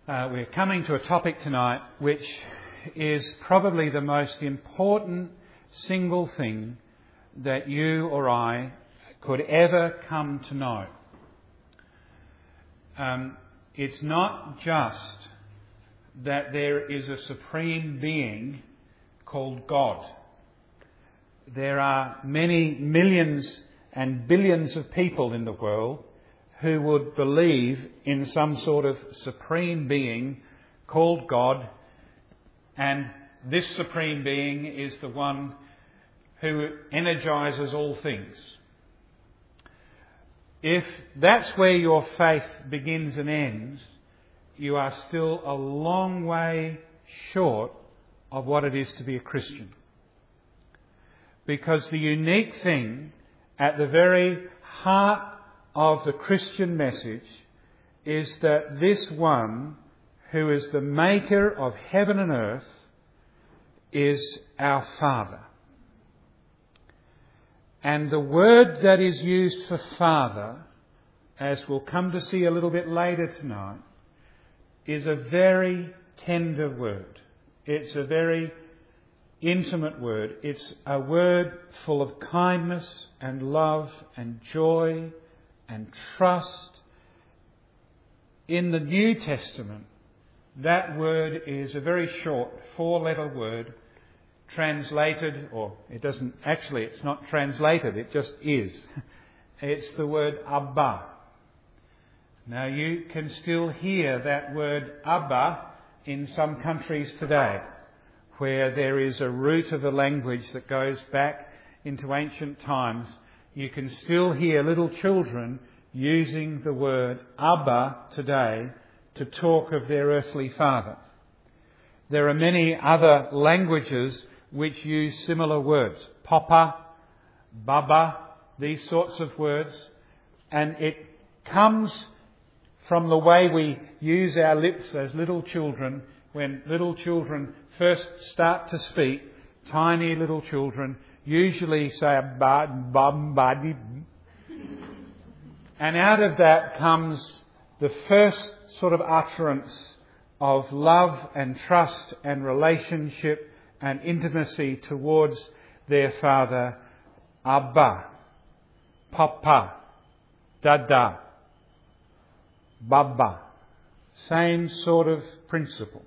We're coming to a topic tonight which is probably the most important single thing that you or I could ever come to know. It's not just that there is a supreme being called God. There are many millions and billions of people in the world who would believe in some sort of supreme being called God, and this supreme being is the one who energizes all things. If that's where your faith begins and ends, you are still a long way short of what it is to be a Christian. Because the unique thing at the very heart of the Christian message is that this one who is the maker of heaven and earth is our Father. And the word that is used for Father, as we'll come to see a little bit later tonight, is a very tender word. It's a very intimate word. It's a word full of kindness and love and joy and trust. In the New Testament, that word is a very short 4-letter word translated, it's not translated, it just is. It's the word Abba. Now you can still hear that word Abba in some countries today, where there is a root of a language that goes back into ancient times. You can still hear little children using the word Abba today to talk of their earthly father. There are many other languages which use similar words. Papa, Baba, these sorts of words. And it comes from the way we use our lips as little children. When little children first start to speak, tiny little children usually say bum, badi. And out of that comes the first sort of utterance of love and trust and relationship and intimacy towards their father, Abba, Papa, Dada, Baba. Same sort of principle.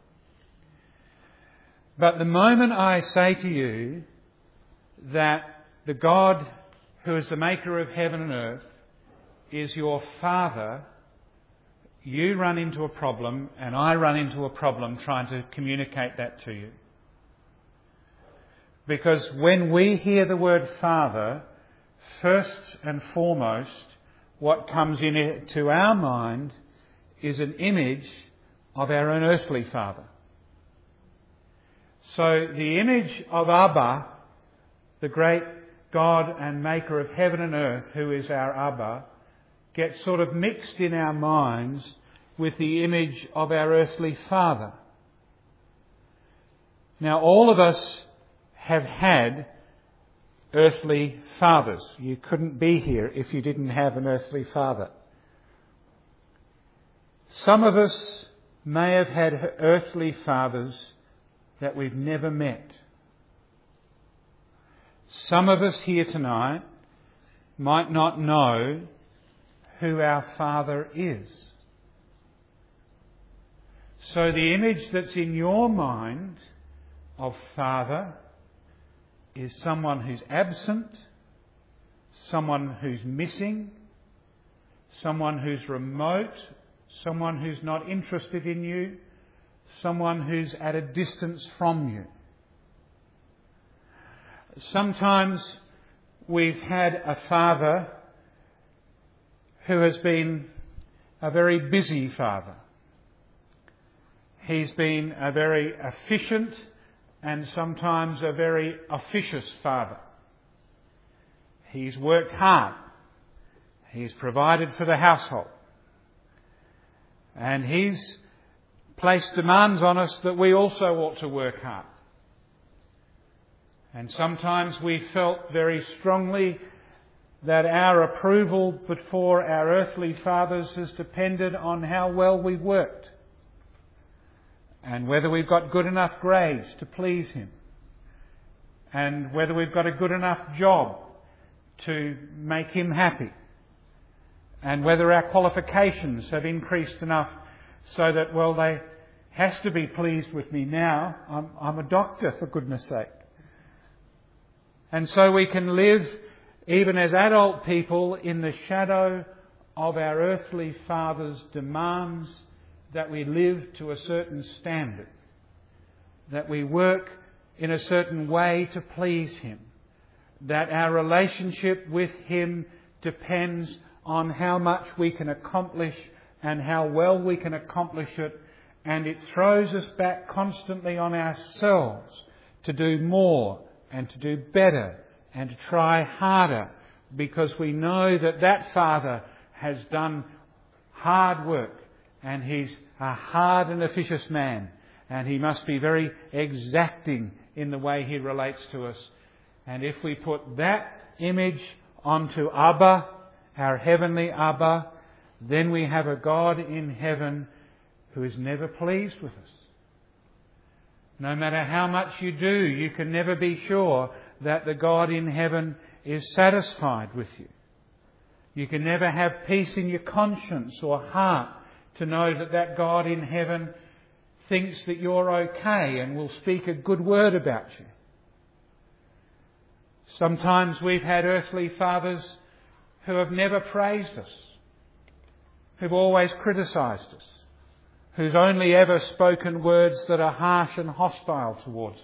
But the moment I say to you that the God who is the maker of heaven and earth is your Father, you run into a problem and I run into a problem trying to communicate that to you. Because when we hear the word Father, first and foremost, what comes into our mind is an image of our own earthly father. So the image of Abba, the great God and maker of heaven and earth, who is our Abba, gets sort of mixed in our minds with the image of our earthly father. Now, all of us have had earthly fathers. You couldn't be here if you didn't have an earthly father. Some of us may have had earthly fathers that we've never met. Some of us here tonight might not know who our Father is. So the image that's in your mind of Father is someone who's absent, someone who's missing, someone who's remote, someone who's not interested in you, someone who's at a distance from you. Sometimes we've had a father who has been a very busy father. He's been a very efficient and sometimes a very officious father. He's worked hard. He's provided for the household. And he's placed demands on us that we also ought to work hard. And sometimes we felt very strongly that our approval before our earthly fathers has depended on how well we worked. and whether we've got good enough grades to please Him, and whether we've got a good enough job to make Him happy, and whether our qualifications have increased enough so that, well, they has to be pleased with me now. I'm a doctor, for goodness sake. And so we can live, even as adult people, in the shadow of our earthly Father's demands, that we live to a certain standard, that we work in a certain way to please Him, that our relationship with Him depends on how much we can accomplish and how well we can accomplish it, and it throws us back constantly on ourselves to do more and to do better and to try harder, because we know that that Father has done hard work, and He's a hard and officious man, and He must be very exacting in the way He relates to us. And if we put that image onto Abba, our heavenly Abba, then we have a God in heaven who is never pleased with us. No matter how much you do, you can never be sure that the God in heaven is satisfied with you. You can never have peace in your conscience or heart to know that that God in heaven thinks that you're okay and will speak a good word about you. Sometimes we've had earthly fathers who have never praised us, who've always criticised us, who's only ever spoken words that are harsh and hostile towards us.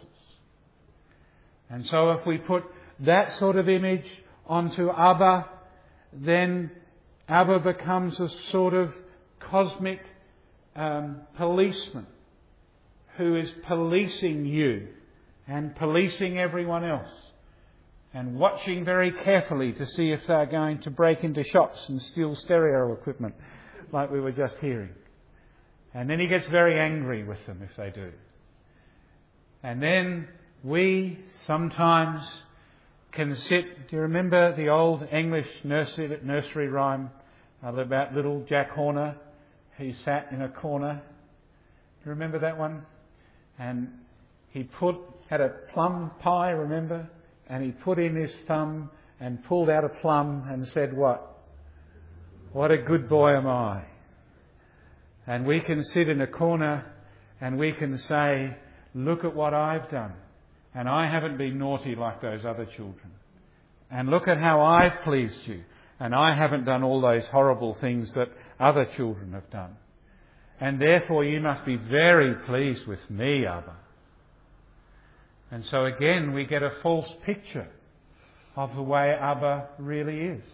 And so if we put that sort of image onto Abba, then Abba becomes a sort of cosmic policeman who is policing you and policing everyone else, and watching very carefully to see if they're going to break into shops and steal stereo equipment like we were just hearing. And then He gets very angry with them if they do. And then we sometimes can sit... Do you remember the old English nursery rhyme about little Jack Horner who sat in a corner? Do you remember that one? And he had a plum pie, remember? And he put in his thumb and pulled out a plum and said, what? What a good boy am I. And we can sit in a corner and we can say, look at what I've done. And I haven't been naughty like those other children. And look at how I've pleased you. And I haven't done all those horrible things that other children have done. And therefore you must be very pleased with me, Abba. And so again we get a false picture of the way Abba really is.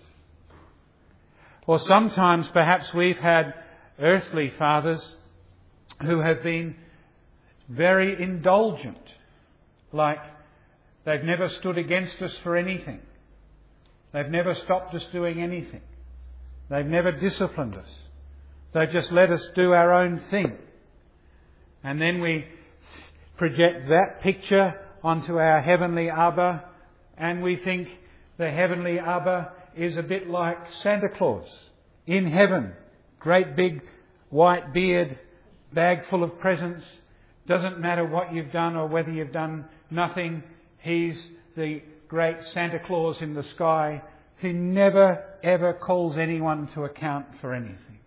Or sometimes perhaps we've had earthly fathers who have been very indulgent, like they've never stood against us for anything. They've never stopped us doing anything. They've never disciplined us. They've just let us do our own thing. And then we project that picture onto our heavenly Abba, and we think the heavenly Abba is a bit like Santa Claus in heaven. Great big white beard, bag full of presents. Doesn't matter what you've done or whether you've done nothing. He's the great Santa Claus in the sky who never ever calls anyone to account for anything.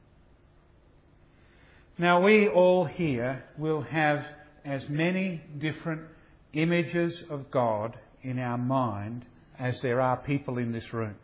Now we all here will have as many different images of God in our mind as there are people in this room.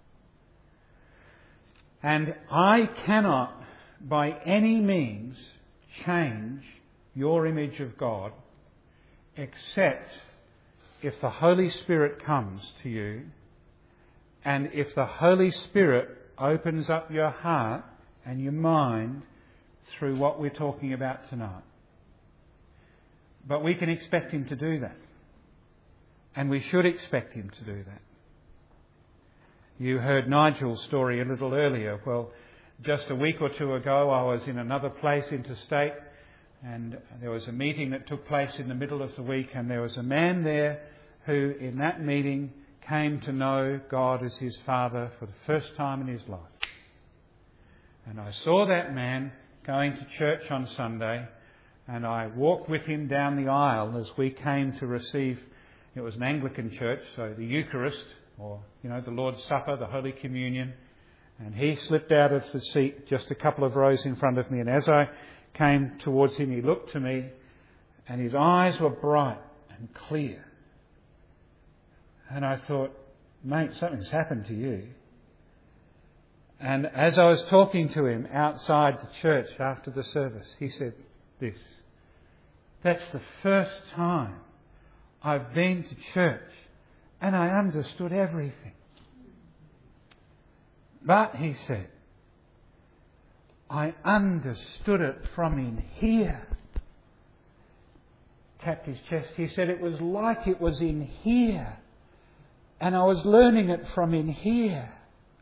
And I cannot by any means change your image of God except if the Holy Spirit comes to you and if the Holy Spirit opens up your heart and your mind through what we're talking about tonight. But we can expect Him to do that. And we should expect Him to do that. You heard Nigel's story a little earlier. Well, just a week or two ago I was in another place interstate, and there was a meeting that took place in the middle of the week, and there was a man there who in that meeting came to know God as his Father for the first time in his life. And I saw that man going to church on Sunday, And I walked with him down the aisle as we came to receive, it was an Anglican church, so the Eucharist, or, the Lord's Supper, the Holy Communion. And he slipped out of the seat just a couple of rows in front of me. And as I came towards him, he looked to me and his eyes were bright and clear. And I thought, mate, something's happened to you. And as I was talking to him outside the church after the service, he said this: "That's the first time I've been to church and I understood everything. But," he said, "I understood it from in here." Tapped his chest. He said, "It was like it was in here. And I was learning it from in here."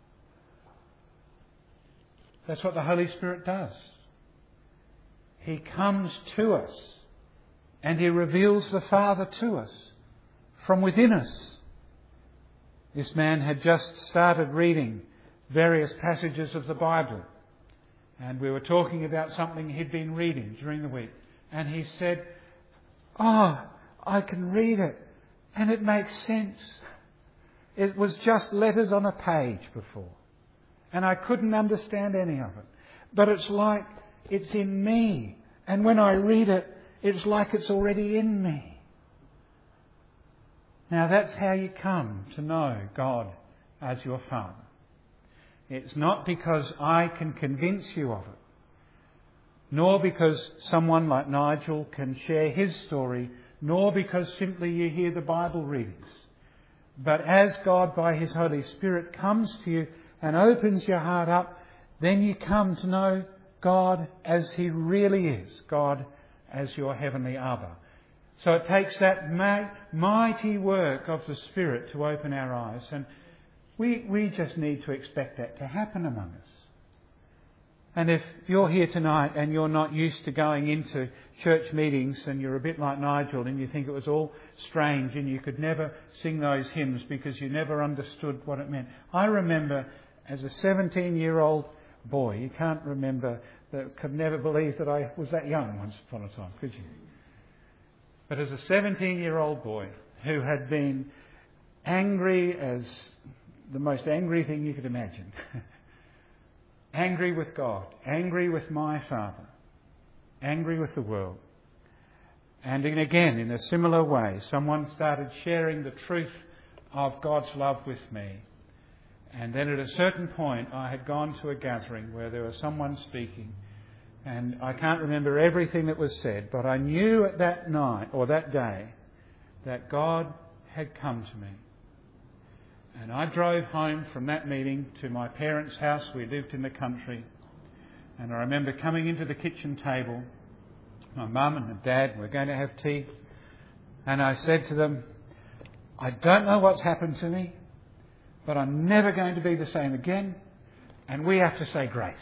That's what the Holy Spirit does. He comes to us and He reveals the Father to us from within us. This man had just started reading various passages of the Bible, and we were talking about something he'd been reading during the week, and he said, "Oh, I can read it and it makes sense. It was just letters on a page before, and I couldn't understand any of it. But it's like it's in me. And when I read it, it's like it's already in me." Now that's how you come to know God as your Father. It's not because I can convince you of it, nor because someone like Nigel can share his story, nor because simply you hear the Bible readings. But as God by His Holy Spirit comes to you and opens your heart up, then you come to know God as He really is, God as your Heavenly Abba. So it takes that mighty work of the Spirit to open our eyes, and we just need to expect that to happen among us. And if you're here tonight and you're not used to going into church meetings and you're a bit like Nigel and you think it was all strange and you could never sing those hymns because you never understood what it meant. I remember as a 17-year-old boy, you can't remember, could never believe that I was that young once upon a time, could you? But as a 17-year-old boy who had been angry as the most angry thing you could imagine, angry with God, angry with my Father, angry with the world. And again, in a similar way, someone started sharing the truth of God's love with me. And then at a certain point, I had gone to a gathering where there was someone speaking. And I can't remember everything that was said, but I knew at that night or that day that God had come to me. And I drove home from that meeting to my parents' house. We lived in the country. And I remember coming into the kitchen table. My mum and my dad were going to have tea. And I said to them, "I don't know what's happened to me, but I'm never going to be the same again. And we have to say grace."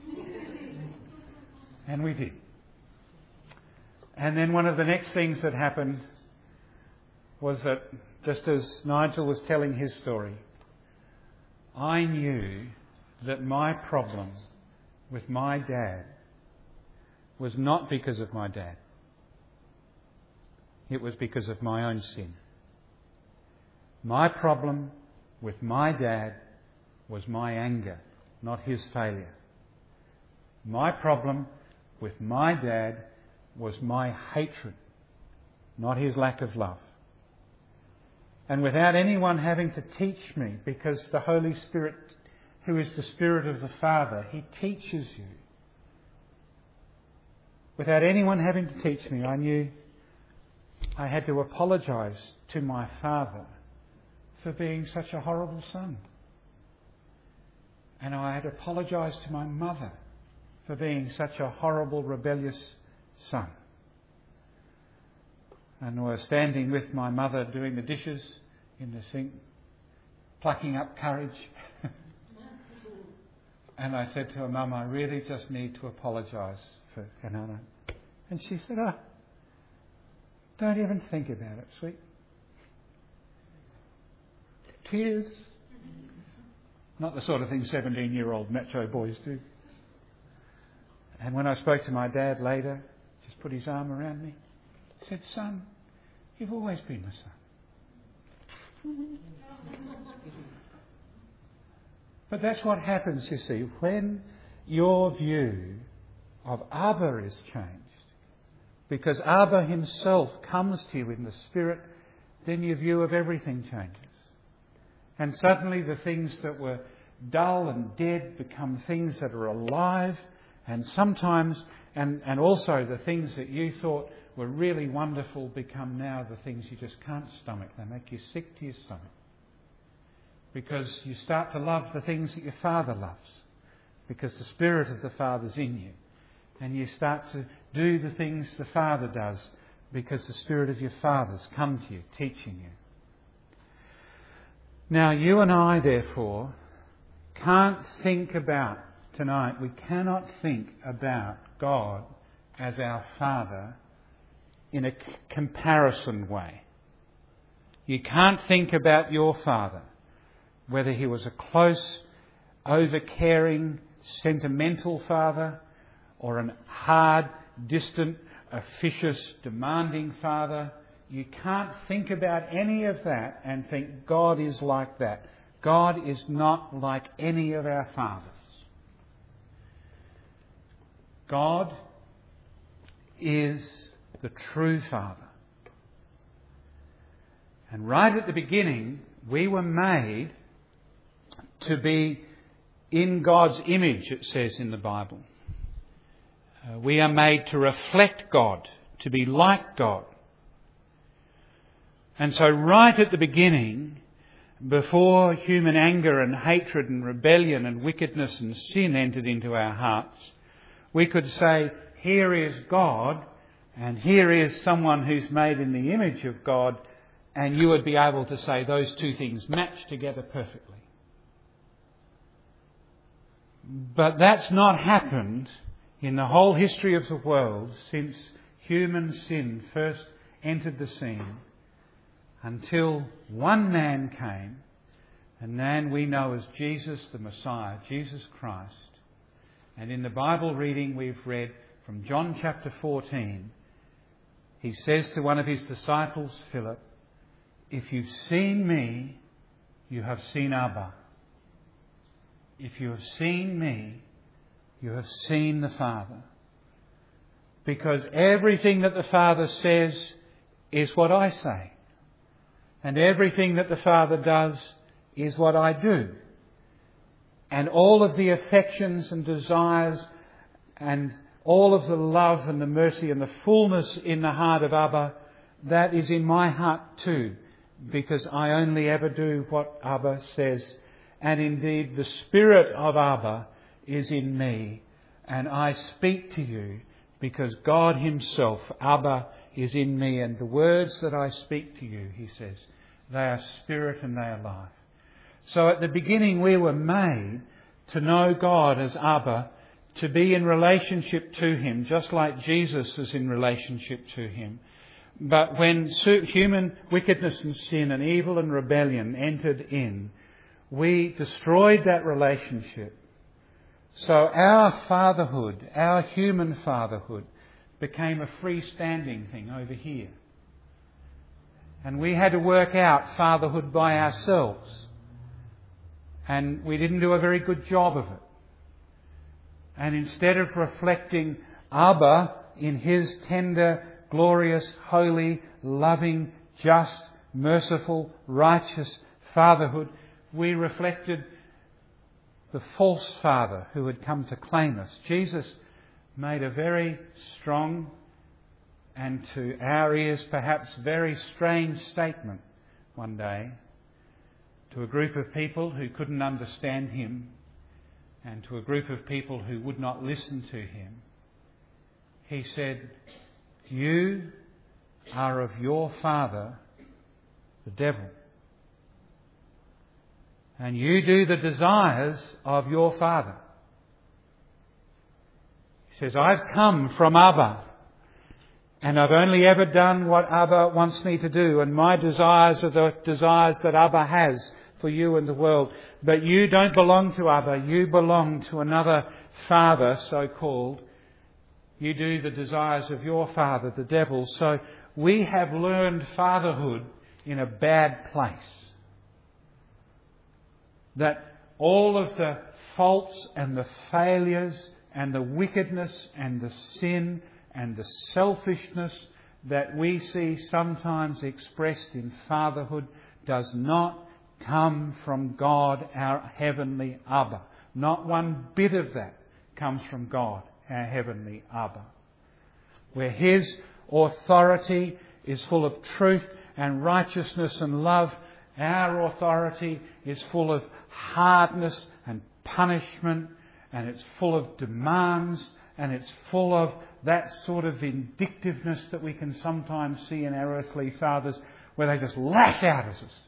And we did. And then one of the next things that happened was that just as Nigel was telling his story, I knew that my problem with my dad was not because of my dad. It was because of my own sin. My problem with my dad was my anger, not his failure. My problem with my dad was my hatred, not his lack of love. And without anyone having to teach me, because the Holy Spirit, who is the Spirit of the Father, He teaches you. Without anyone having to teach me, I knew I had to apologise to my father for being such a horrible son. And I had apologised to my mother for being such a horrible, rebellious son. And I was standing with my mother doing the dishes in the sink, plucking up courage. And I said to her, "Mum, I really just need to apologise for Kanana." And she said, "Oh, don't even think about it, sweet." Tears. Not the sort of thing 17-year-old macho boys do. And when I spoke to my dad later, just just put his arm around me. He said, "Son, you've always been my son." But that's what happens, you see, when your view of Abba is changed. Because Abba himself comes to you in the Spirit, then your view of everything changes. And suddenly the things that were dull and dead become things that are alive, and sometimes, and also the things that you thought were really wonderful become now the things you just can't stomach. They make you sick to your stomach. Because you start to love the things that your Father loves. Because the Spirit of the Father's in you. And you start to do the things the Father does because the Spirit of your Father's come to you, teaching you. Now, you and I, therefore, can't think about tonight, we cannot think about God as our Father in a comparison way. You can't think about your Father, whether he was a close, over-caring, sentimental father, or an hard, distant, officious, demanding father. You can't think about any of that and think God is like that. God is not like any of our fathers. God is the true Father. And right at the beginning, we were made to be in God's image, it says in the Bible. We are made to reflect God, to be like God. And so right at the beginning, before human anger and hatred and rebellion and wickedness and sin entered into our hearts, we could say, here is God, and here is someone who's made in the image of God, and you would be able to say those two things match together perfectly. But that's not happened in the whole history of the world since human sin first entered the scene, until one man came, a man we know as Jesus the Messiah, Jesus Christ. And in the Bible reading we've read from John chapter 14, he says to one of his disciples, Philip, "If you've seen me, you have seen Abba. If you have seen me, you have seen the Father." Because everything that the Father says is what I say. And everything that the Father does is what I do. And all of the affections and desires and all of the love and the mercy and the fullness in the heart of Abba, that is in my heart too. Because I only ever do what Abba says. And indeed the Spirit of Abba is in me. And I speak to you because God himself, Abba, is in me. And the words that I speak to you, he says, they are spirit and they are life. So at the beginning we were made to know God as Abba, to be in relationship to him, just like Jesus is in relationship to him. But when human wickedness and sin and evil and rebellion entered in, we destroyed that relationship. So our fatherhood, our human fatherhood, became a freestanding thing over here. And we had to work out fatherhood by ourselves. And we didn't do a very good job of it. And instead of reflecting Abba in his tender, glorious, holy, loving, just, merciful, righteous fatherhood, we reflected the false father who had come to claim us. Jesus made a very strong and to our ears perhaps very strange statement one day to a group of people who couldn't understand him and to a group of people who would not listen to him. He said, "You are of your father, the devil. And you do the desires of your father." He says, "I've come from Abba. And I've only ever done what Abba wants me to do. And my desires are the desires that Abba has for you and the world. But you don't belong to Abba. You belong to another father, so-called. You do the desires of your father, the devil. So we have learned fatherhood in a bad place. That all of the faults and the failures and the wickedness and the sin and the selfishness that we see sometimes expressed in fatherhood does not come from God, our heavenly Abba. Not one bit of that comes from God, our heavenly Abba. Where His authority is full of truth and righteousness and love, our authority is full of hardness and punishment, and it's full of demands, and it's full of that sort of vindictiveness that we can sometimes see in our earthly fathers, where they just lash out at us.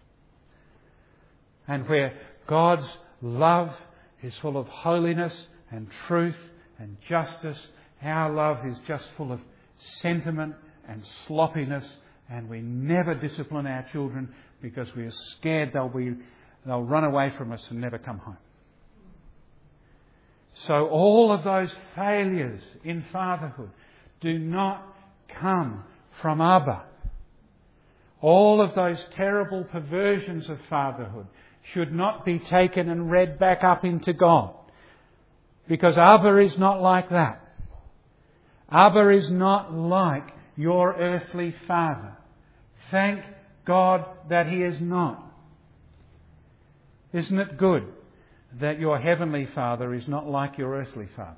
And where God's love is full of holiness and truth and justice, our love is just full of sentiment and sloppiness, and we never discipline our children because we are scared they'll run away from us and never come home. So all of those failures in fatherhood do not come from Abba. All of those terrible perversions of fatherhood should not be taken and read back up into God. Because Abba is not like that. Abba is not like your earthly father. Thank God that He is not. Isn't it good that your heavenly Father is not like your earthly father?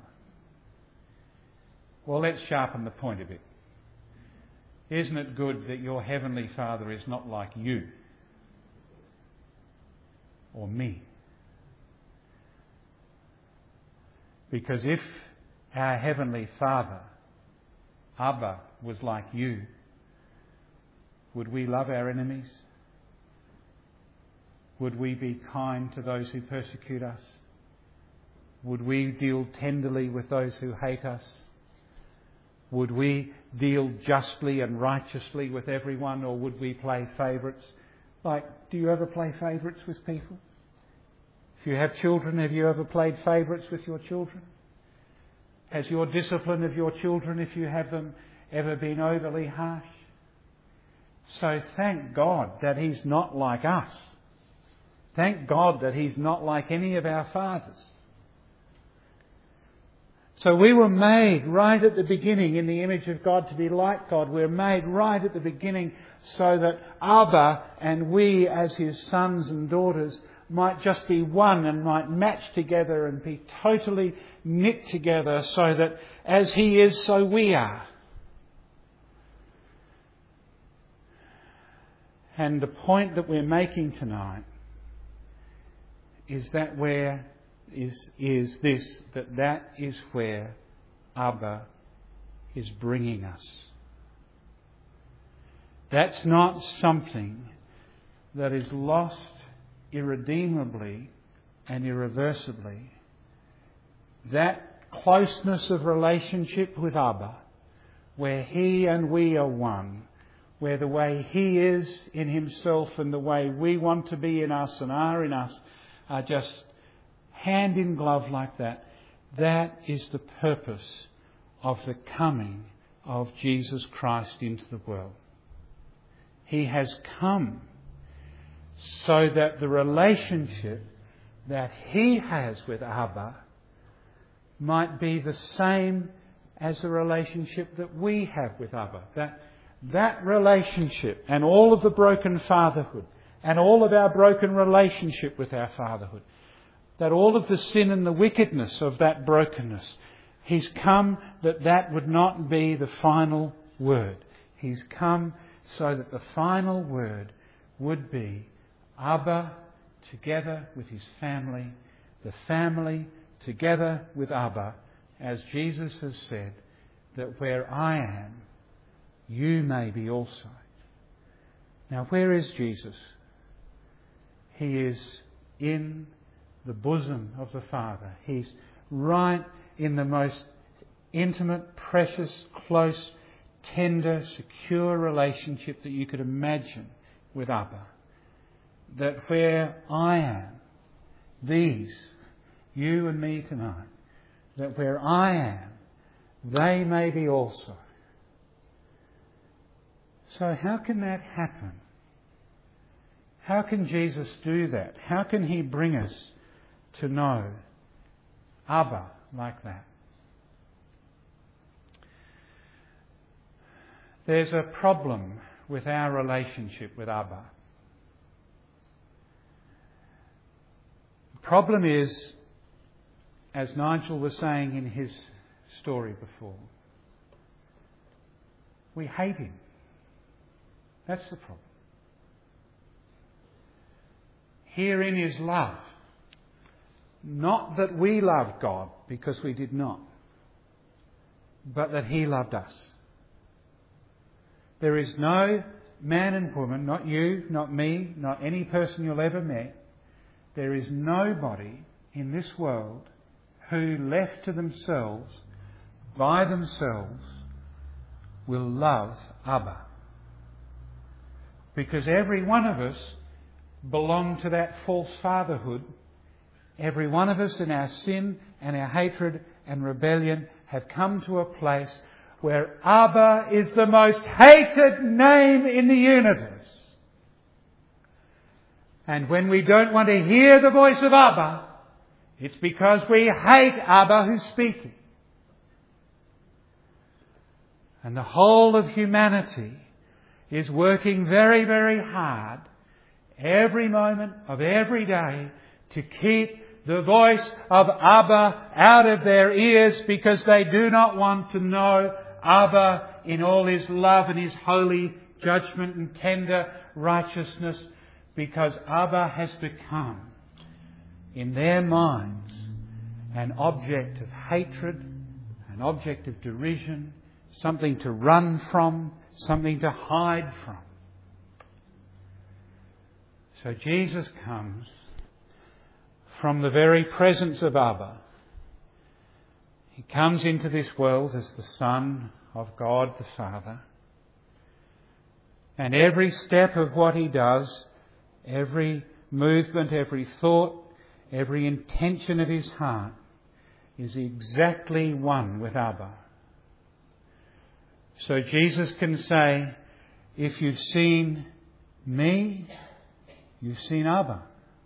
Well, let's sharpen the point a bit. Isn't it good that your heavenly Father is not like you or me? Because if our heavenly Father, Abba, was like you, would we love our enemies? Would we be kind to those who persecute us? Would we deal tenderly with those who hate us? Would we deal justly and righteously with everyone, or would we play favourites? Like, do you ever play favourites with people? If you have children, have you ever played favourites with your children? Has your discipline of your children, if you have them, ever been overly harsh? So thank God that He's not like us. Thank God that He's not like any of our fathers. So we were made right at the beginning in the image of God to be like God. We're made right at the beginning so that Abba and we as His sons and daughters might just be one and might match together and be totally knit together so that as He is, so we are. And the point that we're making tonight is that that is where Abba is bringing us. That's not something that is lost irredeemably and irreversibly. That closeness of relationship with Abba, where He and we are one, where the way He is in Himself and the way we want to be in us and are in us are just hand in glove like that. That is the purpose of the coming of Jesus Christ into the world. He has come so that the relationship that He has with Abba might be the same as the relationship that we have with Abba. That relationship and all of the broken fatherhood and all of our broken relationship with our fatherhood, that all of the sin and the wickedness of that brokenness, He's come that would not be the final word. He's come so that the final word would be Abba together with His family, the family together with Abba, as Jesus has said, that where I am, you may be also. Now, where is Jesus? He is in the bosom of the Father. He's right in the most intimate, precious, close, tender, secure relationship that you could imagine with Abba. That where I am, these, you and me tonight, that where I am, they may be also. So how can that happen? How can Jesus do that? How can he bring us to know Abba like that? There's a problem with our relationship with Abba. The problem is, as Nigel was saying in his story before, we hate him. That's the problem. Herein is love. Not that we loved God, because we did not, but that he loved us. There is no man and woman, not you, not me, not any person you'll ever meet. There is nobody in this world who, left to themselves, by themselves, will love Abba. Because every one of us belong to that false fatherhood. Every one of us in our sin and our hatred and rebellion have come to a place where Abba is the most hated name in the universe. And when we don't want to hear the voice of Abba, it's because we hate Abba who's speaking. And the whole of humanity is working very, very hard every moment of every day to keep the voice of Abba out of their ears, because they do not want to know Abba in all his love and his holy judgment and tender righteousness, because Abba has become, in their minds, an object of hatred, an object of derision, something to run from, something to hide from. So Jesus comes from the very presence of Abba. He comes into this world as the Son of God the Father. And every step of what he does, every movement, every thought, every intention of his heart is exactly one with Abba. So Jesus can say, if you've seen me, you've seen Abba.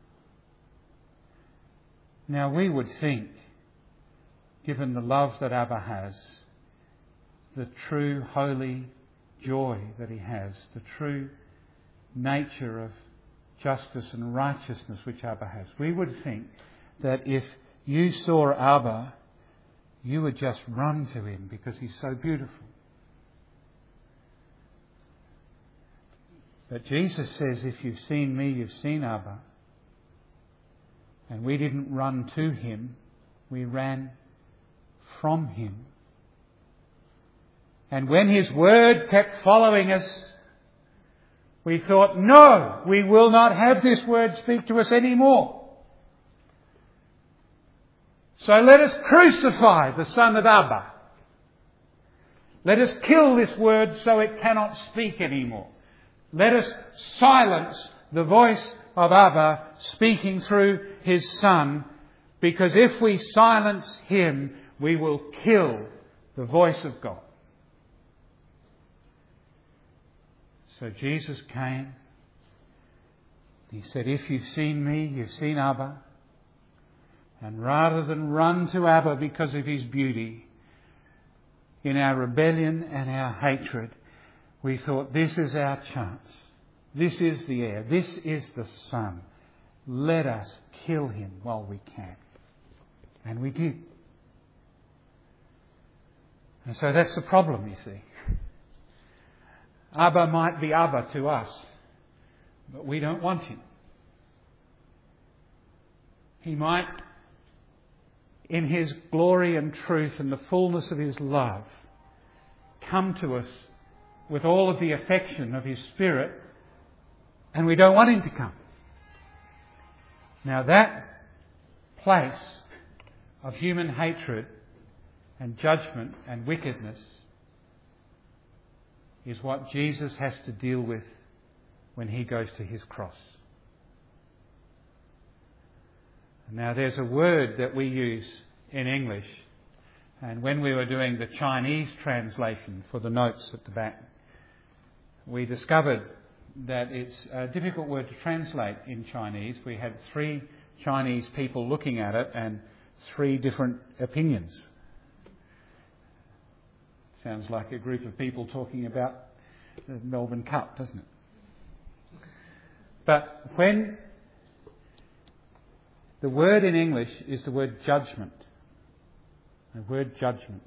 Now we would think, given the love that Abba has, the true holy joy that he has, the true nature of justice and righteousness which Abba has, we would think that if you saw Abba, you would just run to him because he's so beautiful. But Jesus says, if you've seen me, you've seen Abba. And we didn't run to him, we ran from him. And when his word kept following us, we thought, no, we will not have this word speak to us anymore. So let us crucify the son of Abba. Let us kill this word so it cannot speak anymore. Let us silence the voice of Abba speaking through his Son, because if we silence him, we will kill the voice of God. So Jesus came. He said, if you've seen me, you've seen Abba. And rather than run to Abba because of his beauty, in our rebellion and our hatred, we thought, this is our chance. This is the heir. This is the Son. Let us kill him while we can. And we did. And so that's the problem, you see. Abba might be Abba to us, but we don't want him. He might, in his glory and truth and the fullness of his love, come to us with all of the affection of his Spirit, and we don't want him to come. Now that place of human hatred and judgment and wickedness is what Jesus has to deal with when he goes to his cross. Now there's a word that we use in English, And when we were doing the Chinese translation for the notes at the back, we discovered that it's a difficult word to translate in Chinese. We had 3 Chinese people looking at it and 3 different opinions. Sounds like a group of people talking about the Melbourne Cup, doesn't it? But when the word in English is the word judgment, the word judgment.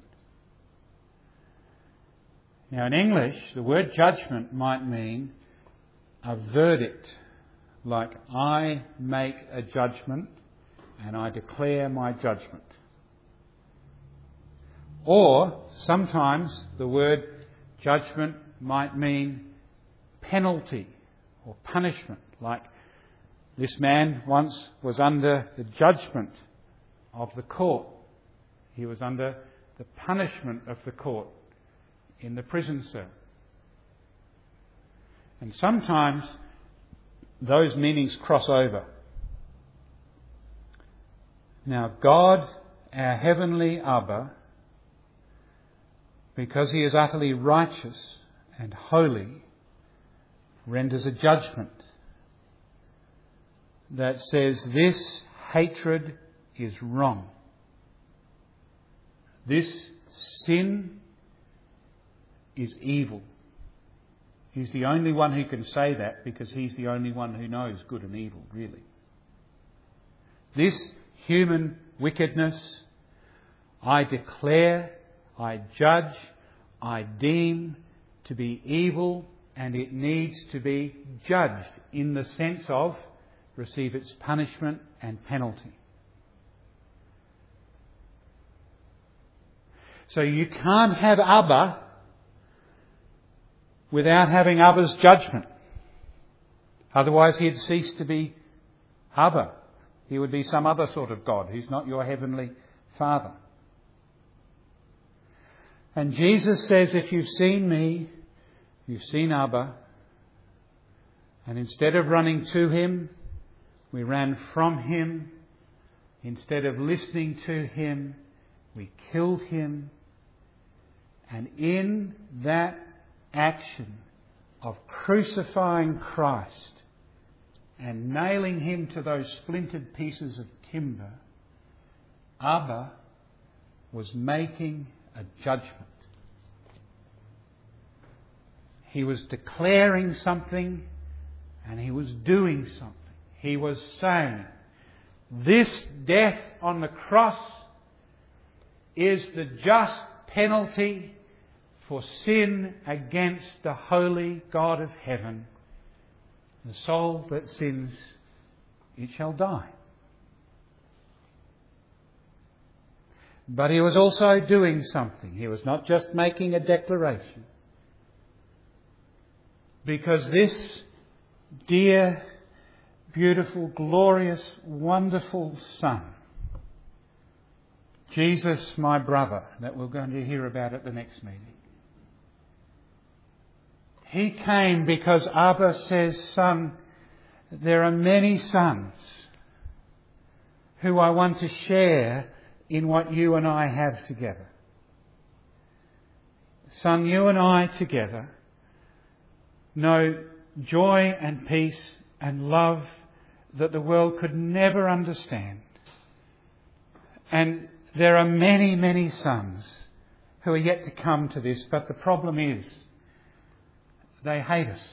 Now in English, the word judgment might mean a verdict, like I make a judgment and I declare my judgment. Or sometimes the word judgment might mean penalty or punishment, like this man once was under the judgment of the court. He was under the punishment of the court in the prison cell. And sometimes those meanings cross over. Now God, our heavenly Abba, because he is utterly righteous and holy, renders a judgment that says this hatred is wrong. This sin is evil. He's the only one who can say that because he's the only one who knows good and evil, really. This human wickedness, I declare, I judge, I deem to be evil, and it needs to be judged in the sense of receive its punishment and penalty. So you can't have Abba without having Abba's judgment. Otherwise he'd cease to be Abba. He would be some other sort of God. He's not your heavenly Father. And Jesus says, if you've seen me, you've seen Abba. And instead of running to him, we ran from him. Instead of listening to him, we killed him. And in that action of crucifying Christ and nailing him to those splintered pieces of timber, Abba was making a judgment. He was declaring something and he was doing something. He was saying, this death on the cross is the just penalty for sin against the holy God of heaven. The soul that sins, it shall die. But he was also doing something. He was not just making a declaration. Because this dear, beautiful, glorious, wonderful Son, Jesus, my brother, that we're going to hear about at the next meeting, he came because Abba says, Son, there are many sons who I want to share in what you and I have together. Son, you and I together know joy and peace and love that the world could never understand. And there are many, many sons who are yet to come to this, but the problem is they hate us.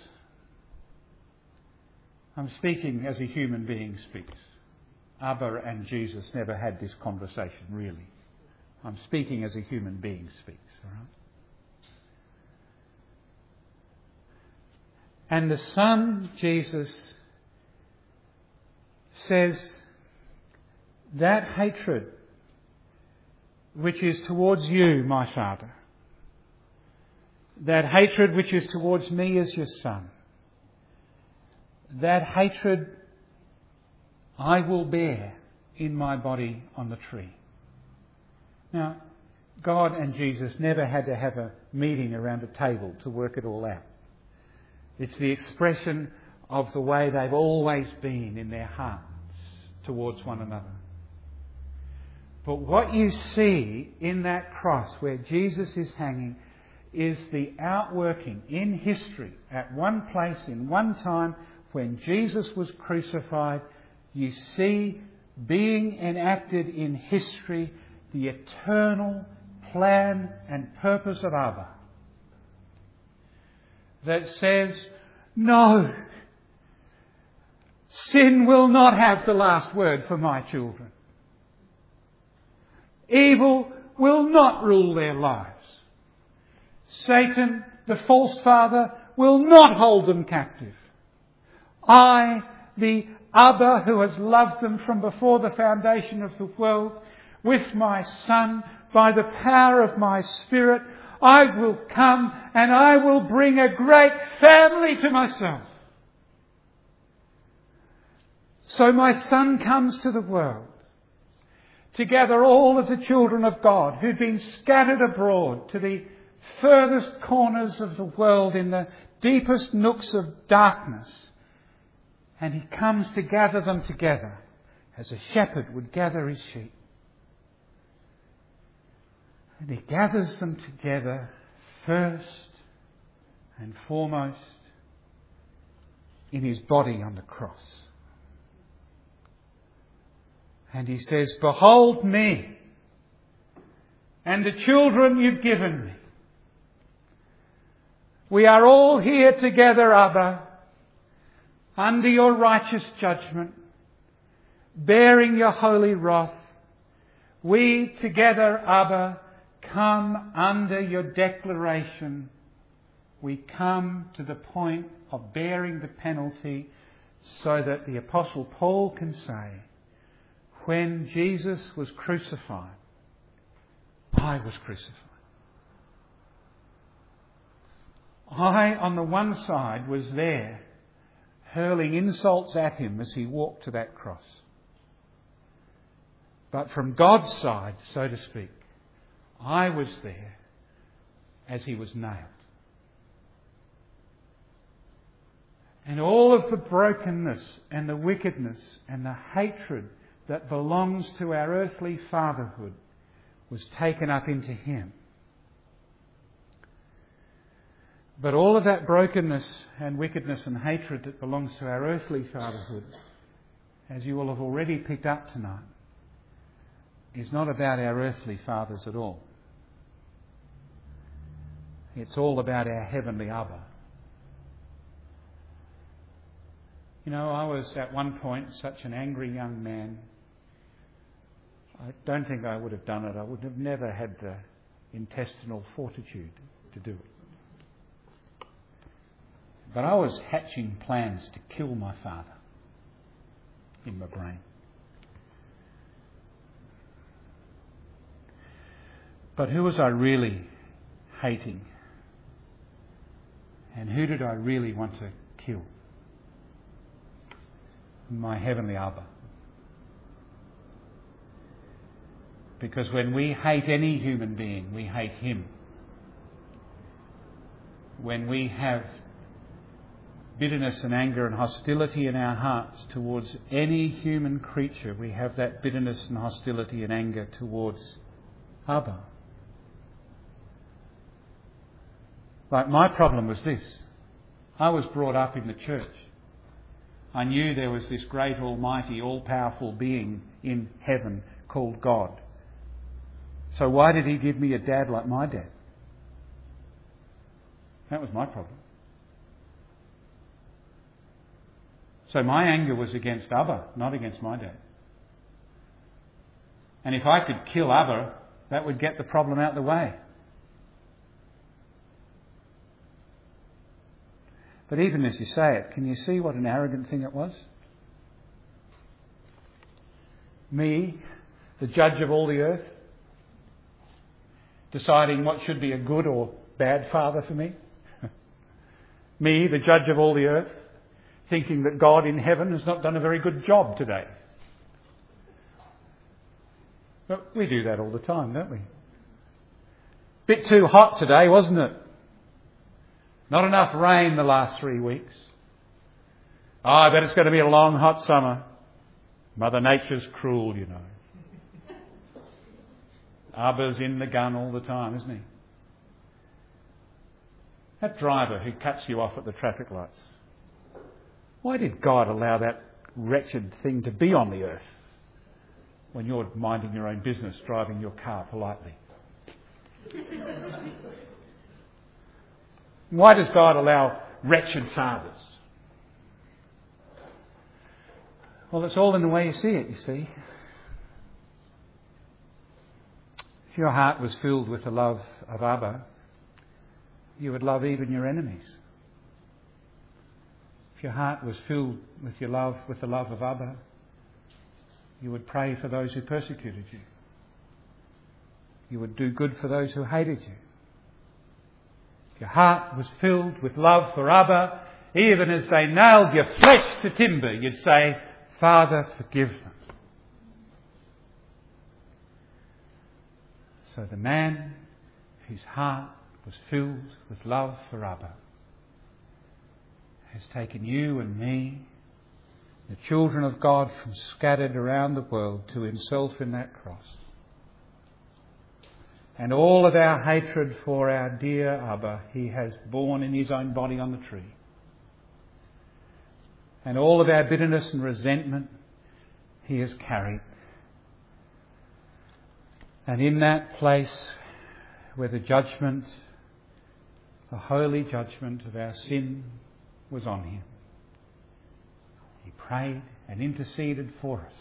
I'm speaking as a human being speaks. Abba and Jesus never had this conversation, really. I'm speaking as a human being speaks, all right? And the Son, Jesus, says that hatred which is towards you, my Father, that hatred which is towards me as your Son, that hatred I will bear in my body on the tree. Now, God and Jesus never had to have a meeting around a table to work it all out. It's the expression of the way they've always been in their hearts towards one another. But what you see in that cross where Jesus is hanging is the outworking in history at one place, in one time, when Jesus was crucified. You see being enacted in history the eternal plan and purpose of Abba that says, no, sin will not have the last word for my children. Evil will not rule their lives. Satan, the false father, will not hold them captive. I, the Abba who has loved them from before the foundation of the world, with my Son, by the power of my Spirit, I will come and I will bring a great family to myself. So my Son comes to the world to gather all of the children of God who'd been scattered abroad to the furthest corners of the world in the deepest nooks of darkness. And he comes to gather them together as a shepherd would gather his sheep. And he gathers them together first and foremost in his body on the cross. And he says, behold me and the children you've given me. We are all here together, Abba, under your righteous judgment, bearing your holy wrath. We together, Abba, come under your declaration. We come to the point of bearing the penalty so that the Apostle Paul can say, when Jesus was crucified, I was crucified. I, on the one side, was there, hurling insults at him as he walked to that cross. But from God's side, so to speak, I was there as he was nailed. And all of the brokenness and the wickedness and the hatred that belongs to our earthly fatherhood was taken up into him. But all of that brokenness and wickedness and hatred that belongs to our earthly fatherhood, as you will have already picked up tonight, is not about our earthly fathers at all. It's all about our heavenly Abba. You know, I was at one point such an angry young man. I don't think I would have done it. I would have never had the intestinal fortitude to do it. But I was hatching plans to kill my father in my brain. But who was I really hating? And who did I really want to kill? My heavenly Abba. Because when we hate any human being, we hate him. When we have bitterness and anger and hostility in our hearts towards any human creature, we have that bitterness and hostility and anger towards Abba. Like my problem was this. I was brought up in the church. I knew there was this great, almighty, all-powerful being in heaven called God. So why did he give me a dad like my dad? That was my problem. So my anger was against Abba, not against my dad. And if I could kill Abba, that would get the problem out of the way. But even as you say it, can you see what an arrogant thing it was? Me, the judge of all the earth, deciding what should be a good or bad father for me. Me, the judge of all the earth, thinking that God in heaven has not done a very good job today. But we do that all the time, don't we? Bit too hot today, wasn't it? Not enough rain the last 3 weeks. Oh, I bet it's going to be a long, hot summer. Mother Nature's cruel, you know. Abba's in the gun all the time, isn't he? That driver who cuts you off at the traffic lights. Why did God allow that wretched thing to be on the earth when you're minding your own business, driving your car politely? Why does God allow wretched fathers? Well, it's all in the way you see it, you see. If your heart was filled with the love of Abba, you would love even your enemies. If your heart was filled with the love of Abba, you would pray for those who persecuted you. You would do good for those who hated you. If your heart was filled with love for Abba, even as they nailed your flesh to timber, you'd say, Father, forgive them. So the man whose heart was filled with love for Abba has taken you and me, the children of God from scattered around the world, to himself in that cross. And all of our hatred for our dear Abba he has borne in his own body on the tree. And all of our bitterness and resentment he has carried. And in that place where the judgment, the holy judgment of our sin was on him, he prayed and interceded for us.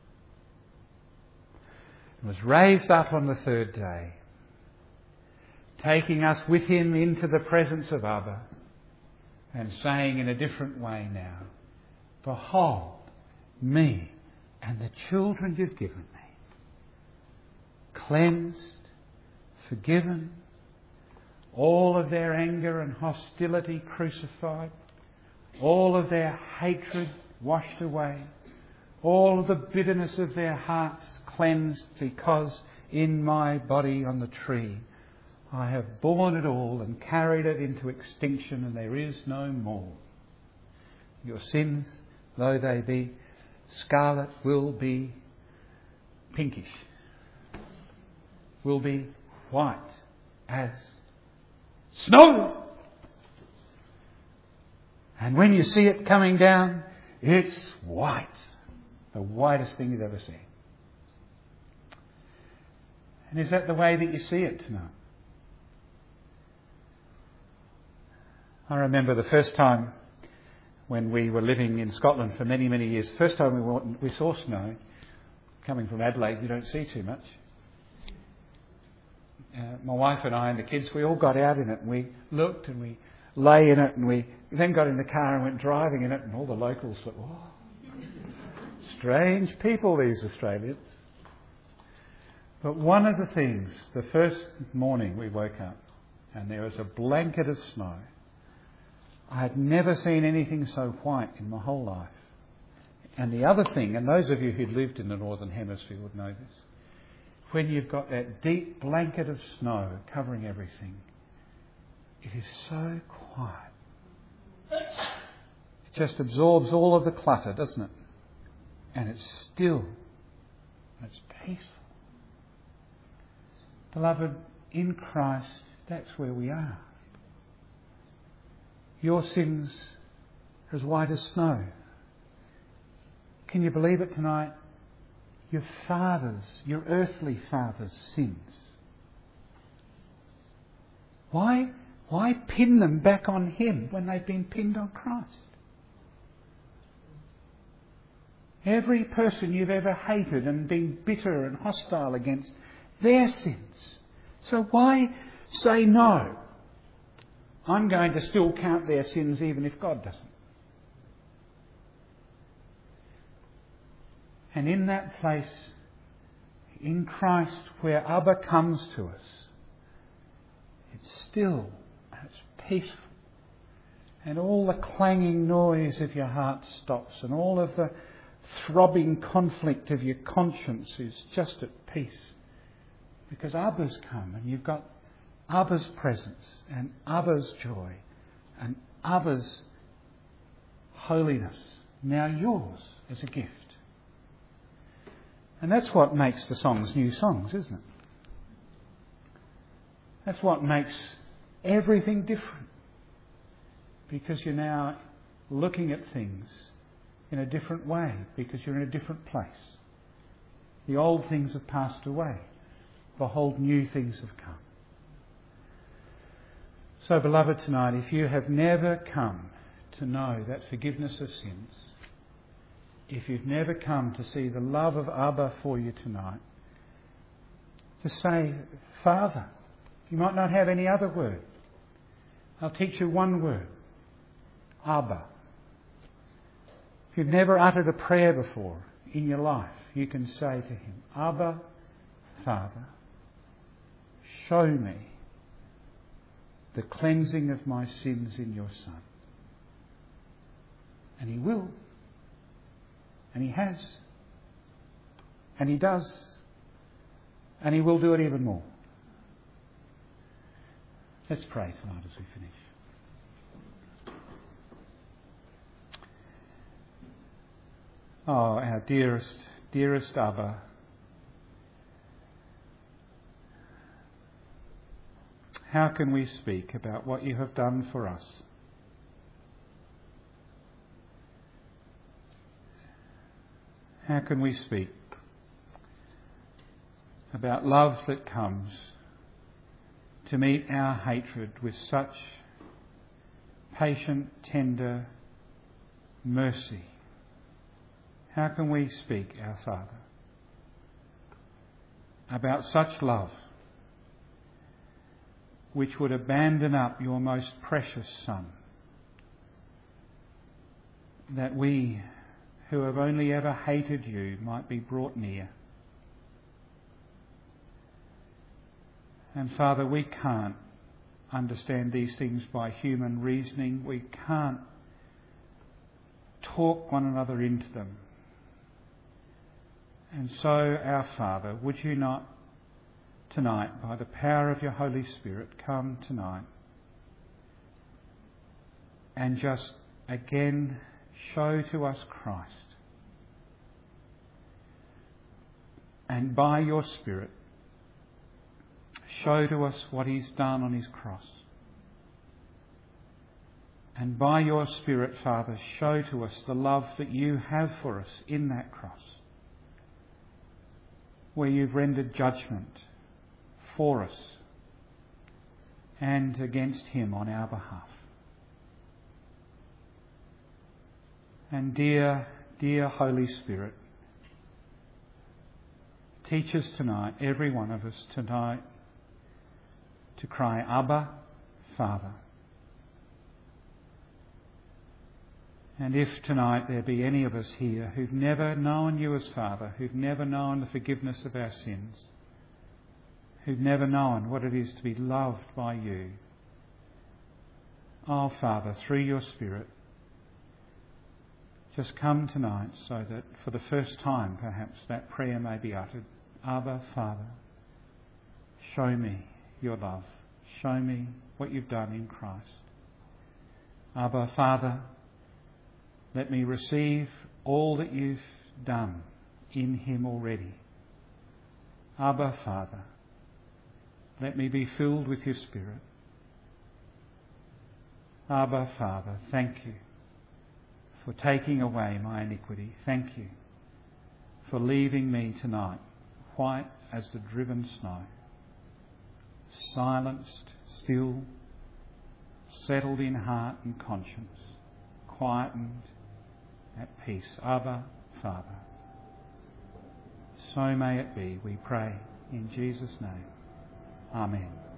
And was raised up on the third day, taking us with him into the presence of Abba and saying in a different way now, Behold me and the children you've given me, cleansed, forgiven, all of their anger and hostility crucified, all of their hatred washed away, all of the bitterness of their hearts cleansed, because in my body on the tree I have borne it all and carried it into extinction, and there is no more. Your sins, though they be scarlet, will be pinkish, will be white as snow. And when you see it coming down, it's white. The whitest thing you've ever seen. And is that the way that you see it tonight? I remember the first time when we were living in Scotland for many, many years. The first time we saw snow. Coming from Adelaide, you don't see too much. My wife and I and the kids, we all got out in it, and we looked and we lay in it, and we then got in the car and went driving in it, and all the locals thought, oh, strange people, these Australians. But one of the things, the first morning we woke up and there was a blanket of snow. I had never seen anything so white in my whole life. And the other thing, and those of you who'd lived in the Northern Hemisphere would know this, when you've got that deep blanket of snow covering everything, it is so quiet. It just absorbs all of the clutter, doesn't it? And it's still. It's peaceful. Beloved, in Christ, that's where we are. Your sins are as white as snow. Can you believe it tonight? Your father's, your earthly father's sins. Why pin them back on him when they've been pinned on Christ? Every person you've ever hated and been bitter and hostile against, their sins. So why say no? I'm going to still count their sins even if God doesn't. And in that place, in Christ, where Abba comes to us, it's still, it's peaceful. And all the clanging noise of your heart stops, and all of the throbbing conflict of your conscience is just at peace. Because Abba's come, and you've got Abba's presence, and Abba's joy, and Abba's holiness, now yours as a gift. And that's what makes the songs new songs, isn't it? That's what makes everything different. Because you're now looking at things in a different way, because you're in a different place. The old things have passed away. Behold, new things have come. So, beloved, tonight, if you have never come to know that forgiveness of sins, if you've never come to see the love of Abba for you tonight, just say, Father. You might not have any other word. I'll teach you one word. Abba. If you've never uttered a prayer before in your life, you can say to him, Abba, Father, show me the cleansing of my sins in your Son. And he will. And he has. And he does. And he will do it even more. Let's pray tonight as we finish. Oh, our dearest Abba, how can we speak about what you have done for us? How can we speak about love that comes to meet our hatred with such patient, tender mercy? How can we speak, our Father, about such love which would abandon up your most precious Son, that we who have only ever hated you might be brought near? And Father, we can't understand these things by human reasoning. We can't talk one another into them. And so, our Father, would you not tonight, by the power of your Holy Spirit, come tonight and just again show to us Christ. And by your Spirit, show to us what he's done on his cross. And by your Spirit, Father, show to us the love that you have for us in that cross, where you've rendered judgment for us and against him on our behalf. And dear Holy Spirit, teach us tonight, every one of us tonight, to cry, Abba, Father. And if tonight there be any of us here who've never known you as Father, who've never known the forgiveness of our sins, who've never known what it is to be loved by you, oh Father, through your Spirit, just come tonight so that for the first time perhaps that prayer may be uttered. Abba, Father, show me your love. Show me what you've done in Christ. Abba, Father, let me receive all that you've done in him already. Abba, Father, let me be filled with your Spirit. Abba, Father, thank you for taking away my iniquity. Thank you for leaving me tonight white as the driven snow, silenced, still, settled in heart and conscience, quietened, at peace. Abba, Father. So may it be, we pray, in Jesus' name. Amen.